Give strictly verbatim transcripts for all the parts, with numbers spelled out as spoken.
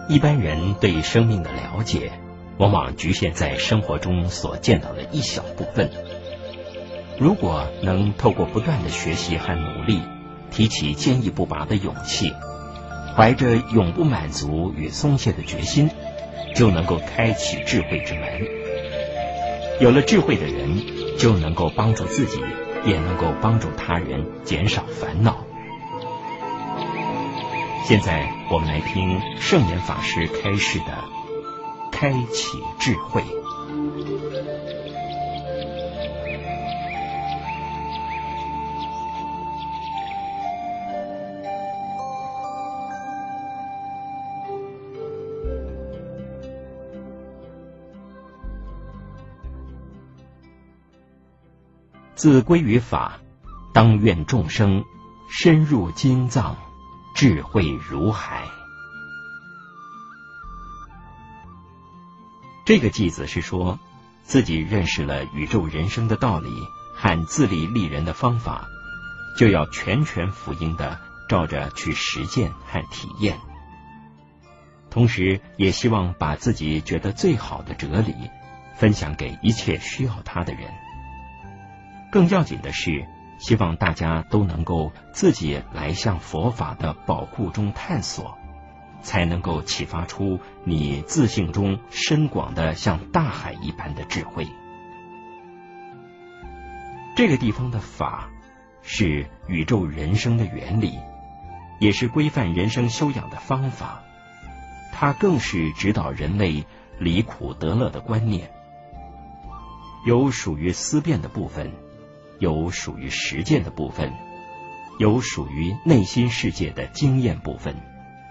一般人对生命的了解，往往局限在生活中所见到的一小部分。如果能透过不断的学习和努力，提起坚毅不拔的勇气，怀着永不满足与松懈的决心，就能够开启智慧之门。有了智慧的人，就能够帮助自己，也能够帮助他人减少烦恼。现在我们来听圣严法师开示的开启智慧。自归于法，当愿众生深入经藏，智慧如海。这个偈子是说，自己认识了宇宙人生的道理和自利利人的方法，就要全权服膺的照着去实践和体验。同时也希望把自己觉得最好的哲理分享给一切需要它的人。更要紧的是，希望大家都能够自己来向佛法的宝库中探索，才能够启发出你自性中深广的像大海一般的智慧。这个地方的法是宇宙人生的原理，也是规范人生修养的方法，它更是指导人类离苦得乐的观念。有属于思辨的部分，有属于实践的部分，有属于内心世界的经验部分。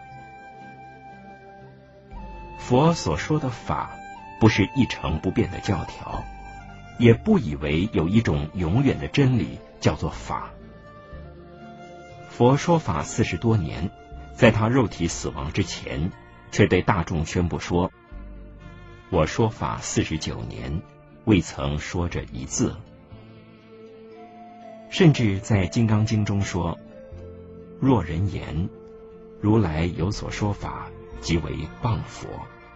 佛所说的法，不是一成不变的教条，也不以为有一种永远的真理叫做法。佛说法四十多年，在他肉体死亡之前，却对大众宣布说：我说法四十九年，未曾说这一字。甚至在《金刚经》中说：若人言，如来有所说法，即为谤佛。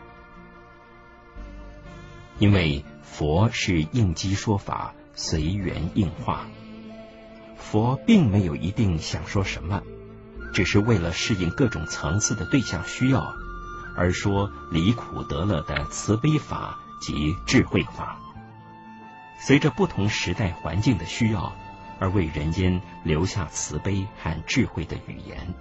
因为佛是应机说法，随缘应化，佛并没有一定想说什么，只是为了适应各种层次的对象需要，而说离苦得乐的慈悲法及智慧法，随着不同时代环境的需要，而为人间留下慈悲和智慧的语言。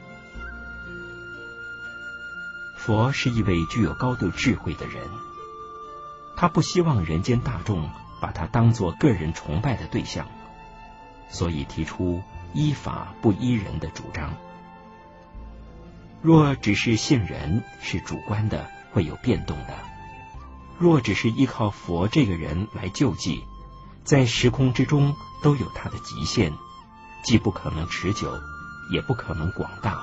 佛是一位具有高度智慧的人，他不希望人间大众把他当作个人崇拜的对象，所以提出依法不依人的主张。若只是信人，是主观的，会有变动的；若只是依靠佛这个人来救济，在时空之中都有它的极限，既不可能持久，也不可能广大。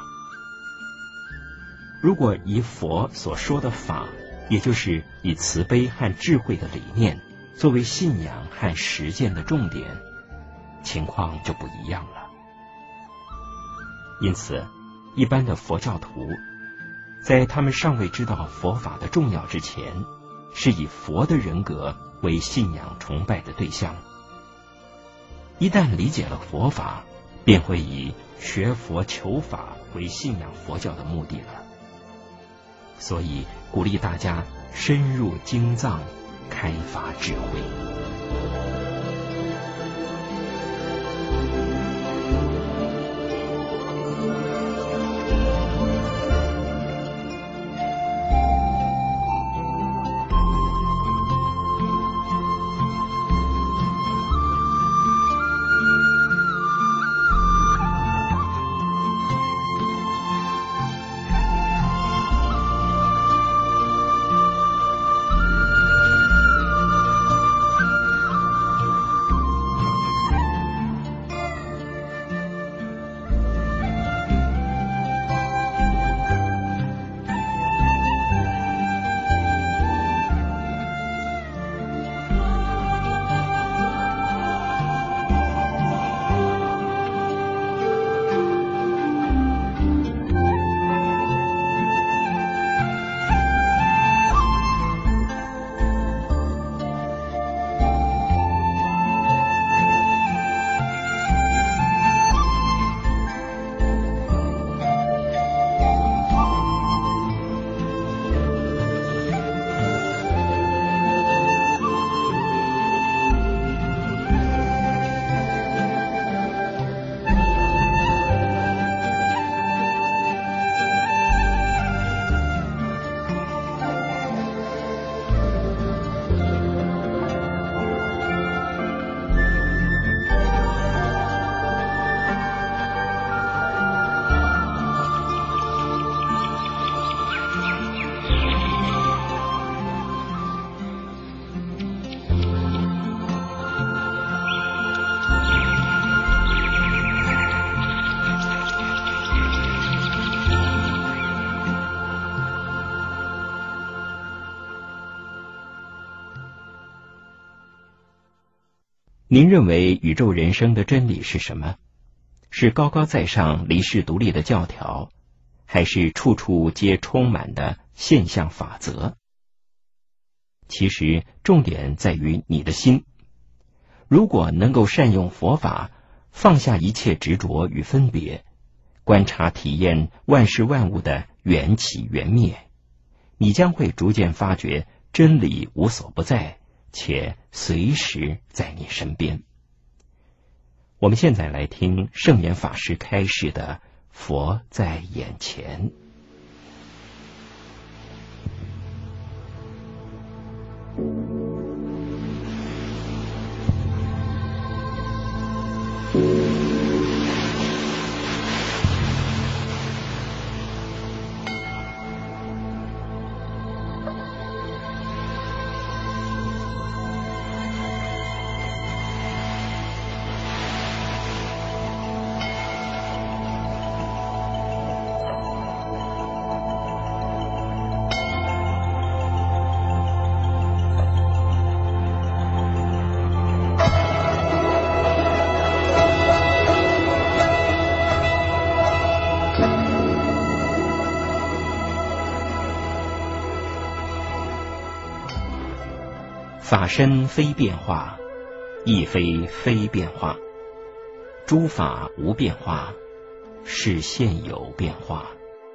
如果以佛所说的法，也就是以慈悲和智慧的理念作为信仰和实践的重点，情况就不一样了。因此，一般的佛教徒在他们尚未知道佛法的重要之前，是以佛的人格为信仰崇拜的对象。一旦理解了佛法，便会以学佛求法为信仰佛教的目的了。所以鼓励大家深入经藏，开发智慧。 您认为宇宙人生的真理是什么？是高高在上、离世独立的教条，还是处处皆充满的现象法则？其实重点在于你的心。如果能够善用佛法，放下一切执着与分别，观察体验万事万物的缘起缘灭，你将会逐渐发觉真理无所不在，且随时在你身边。我们现在来听圣严法师开示的佛在眼前。法身非变化，亦非非变化，诸法无变化，是现有变化。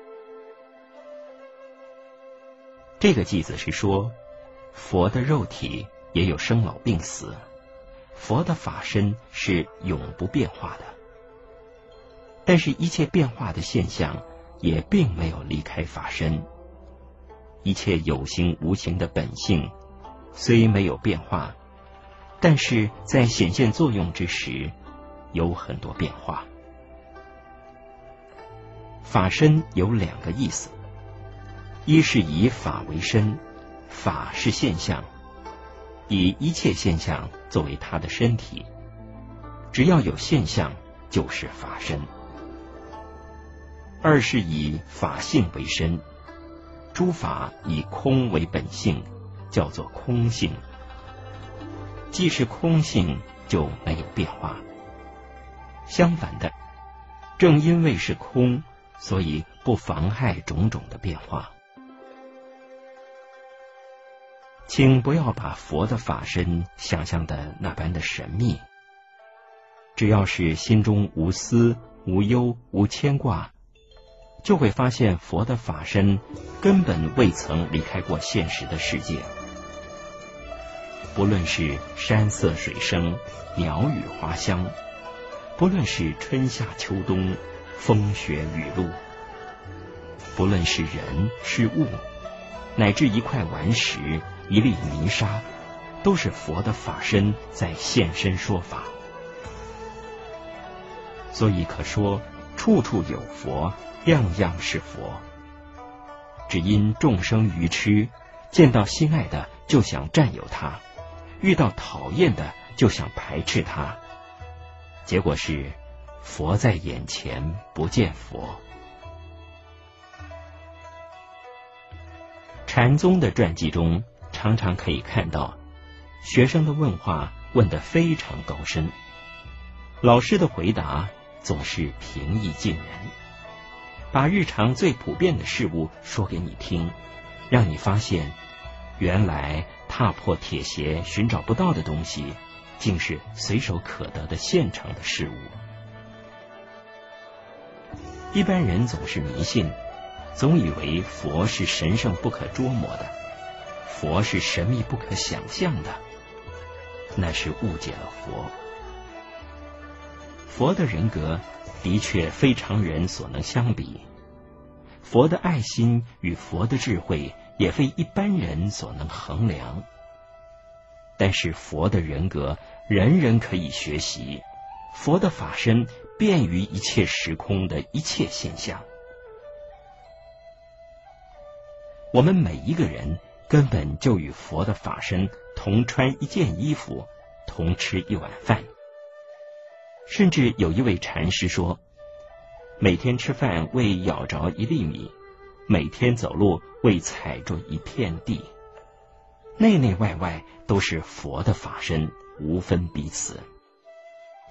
这个偈子是说，佛的肉体也有生老病死，佛的法身是永不变化的。但是一切变化的现象也并没有离开法身，一切有形无形的本性虽没有变化，但是在显现作用之时，有很多变化。法身有两个意思，一是以法为身，法是现象，以一切现象作为它的身体，只要有现象就是法身。二是以法性为身，诸法以空为本性，叫做空性。既是空性，就没有变化。相反的，正因为是空，所以不妨害种种的变化。请不要把佛的法身想象的那般的神秘，只要是心中无私、无忧、无牵挂，就会发现佛的法身根本未曾离开过现实的世界。不论是山色水声、鸟语花香，不论是春夏秋冬、风雪雨露，不论是人是物，乃至一块顽石、一粒泥沙，都是佛的法身在现身说法。所以可说，处处有佛，样样是佛。只因众生愚痴，见到心爱的就想占有它，遇到讨厌的就想排斥它，结果是佛在眼前不见佛。禅宗的传记中常常可以看到，学生的问话问得非常高深，老师的回答总是平易近人，把日常最普遍的事物说给你听，让你发现原来踏破铁鞋寻找不到的东西，竟是随手可得的现成的事物。一般人总是迷信，总以为佛是神圣不可捉摸的，佛是神秘不可想象的，那是误解了佛。佛的人格的确非常人所能相比，佛的爱心与佛的智慧也非一般人所能衡量。但是佛的人格人人可以学习，佛的法身便于一切时空的一切现象。我们每一个人根本就与佛的法身同穿一件衣服，同吃一碗饭。甚至有一位禅师说，每天吃饭为咬着一粒米，每天走路为踩着一片地，内内外外都是佛的法身，无分彼此。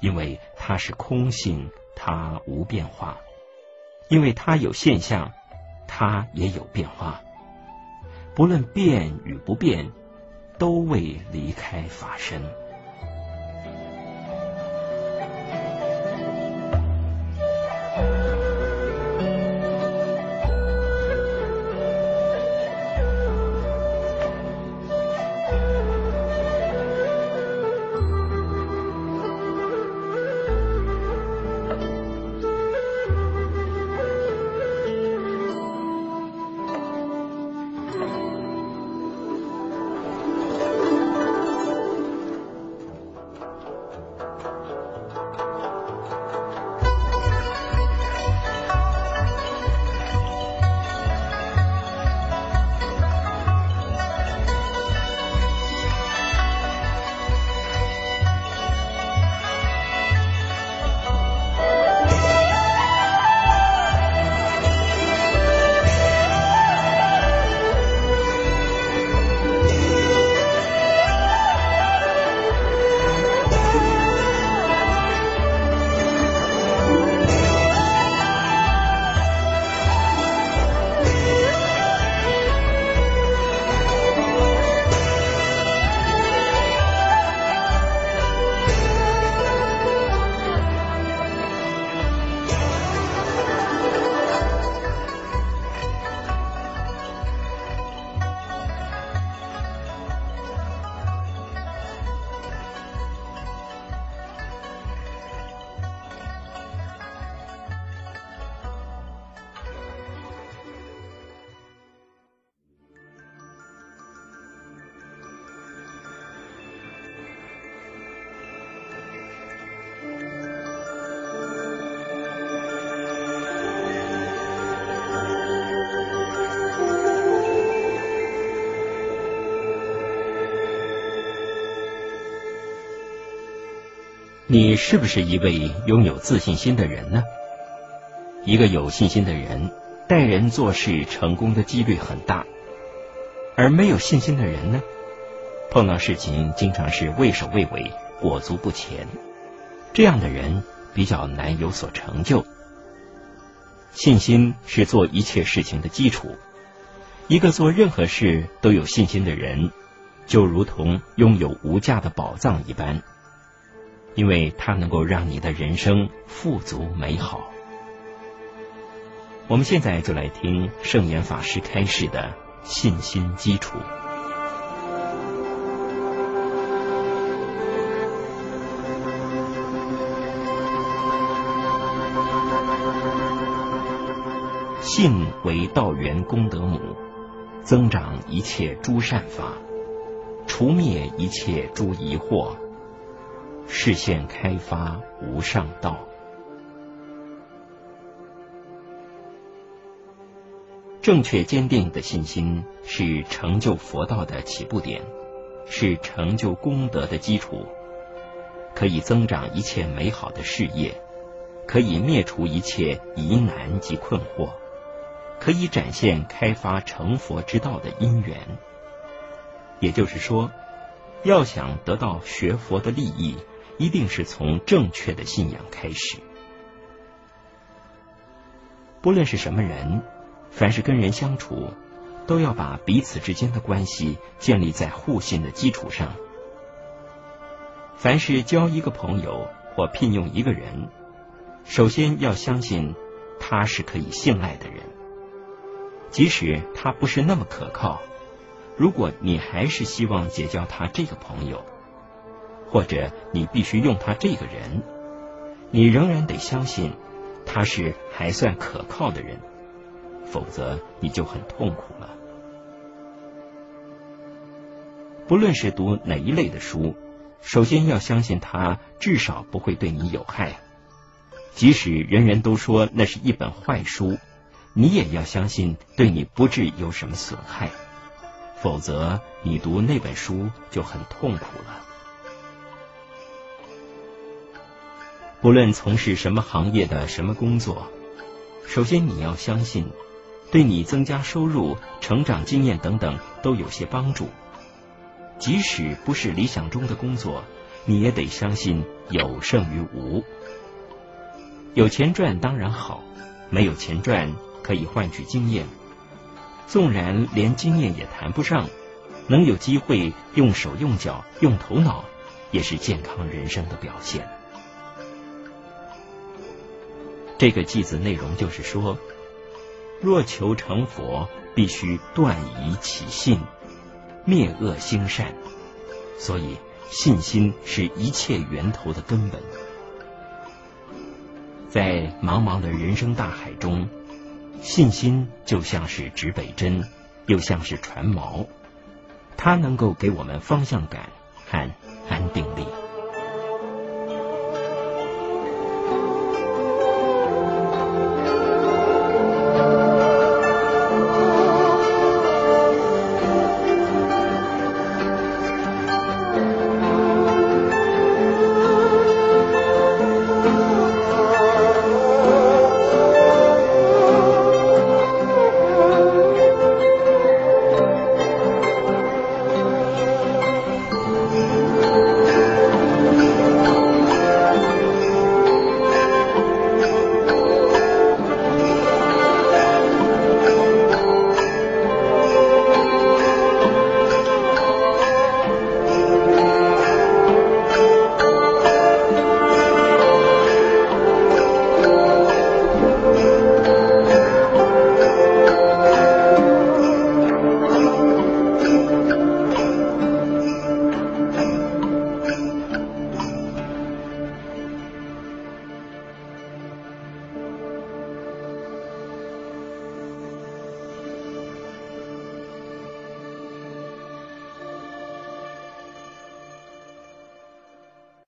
因为它是空性，它无变化；因为它有现象，它也有变化。不论变与不变，都未离开法身。你是不是一位拥有自信心的人呢？一个有信心的人，待人做事成功的几率很大，而没有信心的人呢，碰到事情经常是畏首畏尾，裹足不前。这样的人比较难有所成就。信心是做一切事情的基础。一个做任何事都有信心的人，就如同拥有无价的宝藏一般，因为它能够让你的人生富足美好。我们现在就来听圣严法师开示的信心基础。信为道源功德母，增长一切诸善法，除灭一切诸疑惑，示现开发无上道。正确坚定的信心是成就佛道的起步点，是成就功德的基础，可以增长一切美好的事业，可以灭除一切疑难及困惑，可以展现开发成佛之道的因缘。也就是说，要想得到学佛的利益，一定是从正确的信仰开始。不论是什么人，凡是跟人相处，都要把彼此之间的关系建立在互信的基础上。凡是交一个朋友或聘用一个人，首先要相信他是可以信赖的人。即使他不是那么可靠，如果你还是希望结交他这个朋友，或者你必须用他这个人，你仍然得相信他是还算可靠的人，否则你就很痛苦了。不论是读哪一类的书，首先要相信他至少不会对你有害。即使人人都说那是一本坏书，你也要相信对你不致有什么损害，否则你读那本书就很痛苦了。不论从事什么行业的什么工作，首先你要相信对你增加收入、成长经验等等都有些帮助。即使不是理想中的工作， 你也得相信有胜于无。有钱赚当然好，没有钱赚可以换取经验，纵然连经验也谈不上，能有机会用手用脚用头脑，也是健康人生的表现。这个偈子内容就是说，若求成佛，必须断疑起信，灭恶兴善，所以信心是一切源头的根本。在茫茫的人生大海中，信心就像是指北针，又像是船锚，它能够给我们方向感和安定力。